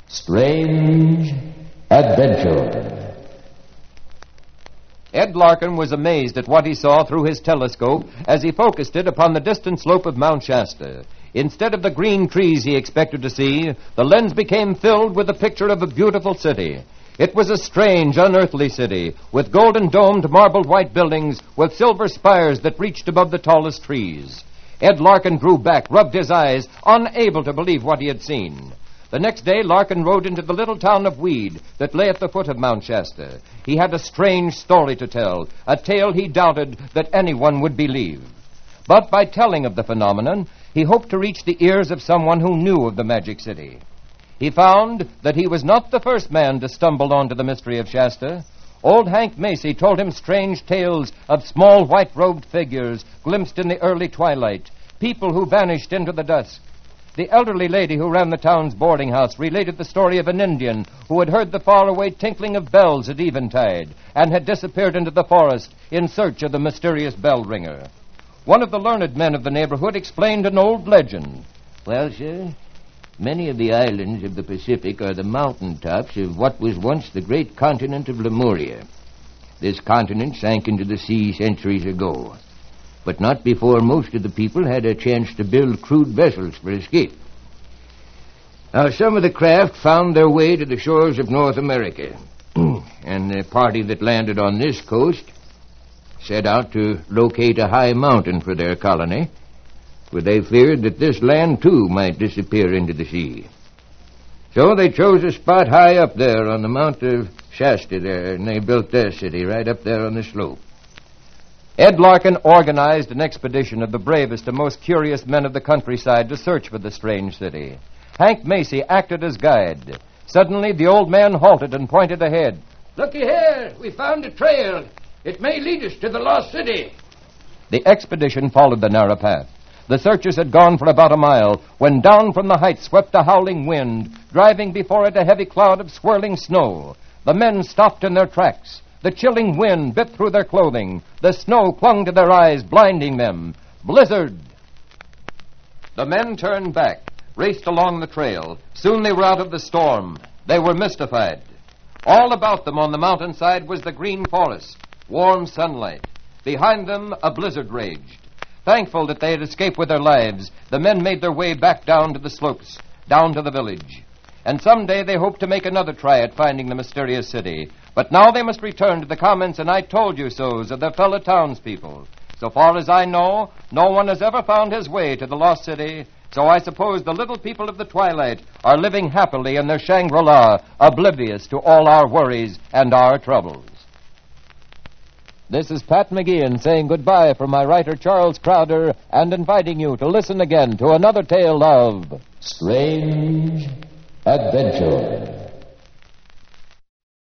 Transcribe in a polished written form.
Strange Adventure. Ed Larkin was amazed at what he saw through his telescope as he focused it upon the distant slope of Mount Shasta. Instead of the green trees he expected to see, the lens became filled with the picture of a beautiful city. It was a strange, unearthly city, with golden-domed, marbled white buildings with silver spires that reached above the tallest trees. Ed Larkin drew back, rubbed his eyes, unable to believe what he had seen. The next day, Larkin rode into the little town of Weed that lay at the foot of Mount Shasta. He had a strange story to tell, a tale he doubted that anyone would believe. But by telling of the phenomenon, he hoped to reach the ears of someone who knew of the Magic City. He found that he was not the first man to stumble onto the mystery of Shasta. Old Hank Macy told him strange tales of small white-robed figures glimpsed in the early twilight, people who vanished into the dusk. The elderly lady who ran the town's boarding house related the story of an Indian who had heard the faraway tinkling of bells at eventide and had disappeared into the forest in search of the mysterious bell ringer. One of the learned men of the neighborhood explained an old legend. Well, sir, many of the islands of the Pacific are the mountain tops of what was once the great continent of Lemuria. This continent sank into the sea centuries ago, but not before most of the people had a chance to build crude vessels for escape. Now, some of the craft found their way to the shores of North America, and the party that landed on this coast set out to locate a high mountain for their colony, for they feared that this land, too, might disappear into the sea. So they chose a spot high up there on the Mount of Shasta there, and they built their city right up there on the slope. Ed Larkin organized an expedition of the bravest and most curious men of the countryside to search for the strange city. Hank Macy acted as guide. Suddenly, the old man halted and pointed ahead. "Looky here! We found a trail. It may lead us to the lost city." The expedition followed the narrow path. The searchers had gone for about a mile when down from the heights swept a howling wind, driving before it a heavy cloud of swirling snow. The men stopped in their tracks. The chilling wind bit through their clothing. The snow clung to their eyes, blinding them. Blizzard! The men turned back, raced along the trail. Soon they were out of the storm. They were mystified. All about them on the mountainside was the green forest, warm sunlight. Behind them, a blizzard raged. Thankful that they had escaped with their lives, the men made their way back down to the slopes, down to the village. And someday they hoped to make another try at finding the mysterious city. But now they must return to the comments and I told you so's of their fellow townspeople. So far as I know, no one has ever found his way to the lost city, so I suppose the little people of the twilight are living happily in their Shangri-La, oblivious to all our worries and our troubles. This is Pat McGeehan saying goodbye from my writer Charles Crowder and inviting you to listen again to another tale of Strange Adventure.